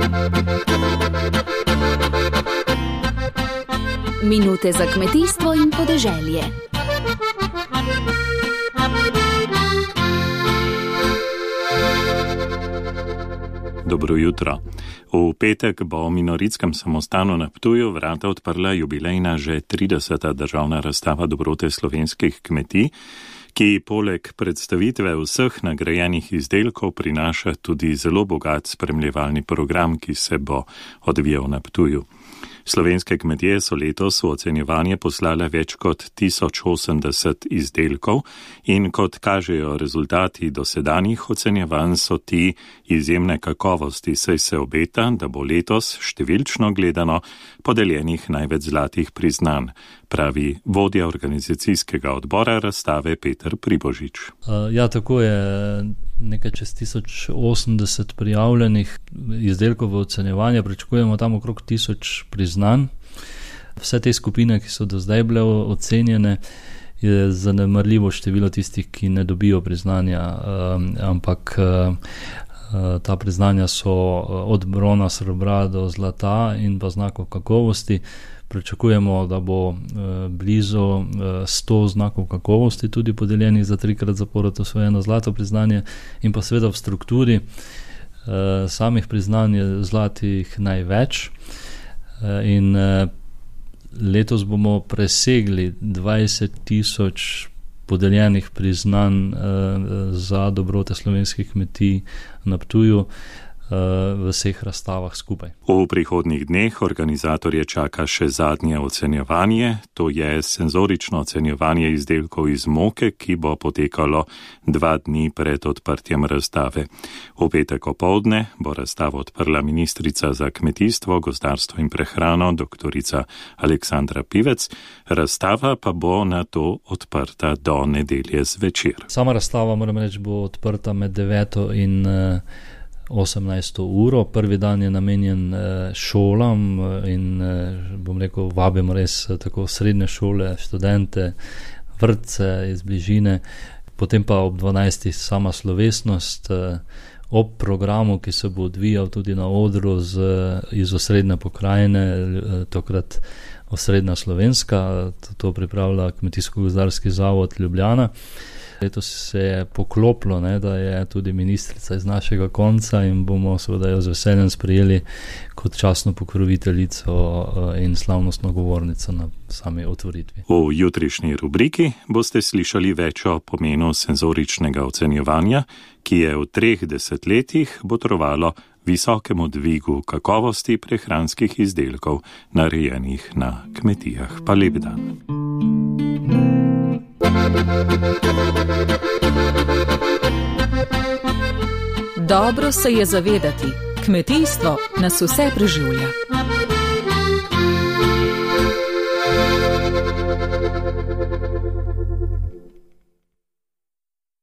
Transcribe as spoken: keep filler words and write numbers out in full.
Minute za kmetijstvo in podeželje. Dobro jutro. V petek bo v Minoritskem samostanu na Ptuju vrata odprla jubilejna že trideseta državna razstava dobrote slovenskih kmetij, ki poleg predstavitve vseh nagrajenih izdelkov prinaša tudi zelo bogat spremljevalni program, ki se bo odvijal na Ptuju. Slovenske kmetije so letos v ocenjevanje poslale več kot tisoč osemdeset izdelkov in kot kažejo rezultati dosedanjih ocenjevanj, so ti izjemne kakovosti, saj se obeta, da bo letos številčno gledano podeljenih največ zlatih priznanj, pravi vodja organizacijskega odbora razstave Peter Pribožič. Ja, tako je. Nekaj čez tisoč osemdeset prijavljenih izdelkov v ocenjevanje, pričakujemo tam okrog tisoč priznanj. Vse te skupine, ki so do zdaj bile ocenjene, je zanemarljivo število tistih, ki ne dobijo priznanja, ampak ta priznanja so od brona, srebra do zlata in pa znakov kakovosti. Pričakujemo, da bo blizu sto znakov kakovosti tudi podeljenih za trikrat zapored osvojeno zlato priznanje in pa seveda v strukturi samih priznanj je zlatih največ in letos bomo presegli dvajset tisoč podeljenih priznanj za dobrote slovenskih kmetij na Ptuju v vseh razstavah skupaj. V prihodnjih dneh organizatorje čaka še zadnje ocenjevanje, to je senzorično ocenjevanje izdelkov iz moke, ki bo potekalo dva dni pred odprtjem razstave. V petek opoldne bo razstavo odprla ministrica za kmetijstvo, gozdarstvo in prehrano, doktorica Aleksandra Pivec, razstava pa bo na to odprta do nedelje zvečer. Sama razstava, moram reči, bo odprta med deveto in osemnajsto uro. Prvi dan je namenjen šolam in bom rekel, vabimo res tako srednje šole, študente, vrtce iz bližine. Potem pa ob dvanajstih sama slovesnost ob programu, ki se bo odvijal tudi na odru z, iz osrednje pokrajine, tokrat osrednja Slovenska, to pripravlja Kmetijsko-gozdarski zavod Ljubljana. Letos se je poklopilo, ne, da je tudi ministrica iz našega konca in bomo seveda jo z veseljem sprejeli kot častno pokroviteljico in slavnostno govornico na sami otvoritvi. V jutrišnji rubriki boste slišali več o pomenu senzoričnega ocenjevanja, ki je v treh desetletjih botrovalo visokemu dvigu kakovosti prehranskih izdelkov narejenih na kmetijah. Pa lep dan. Dobro se je zavedati, kmetijstvo nas vse preživlja.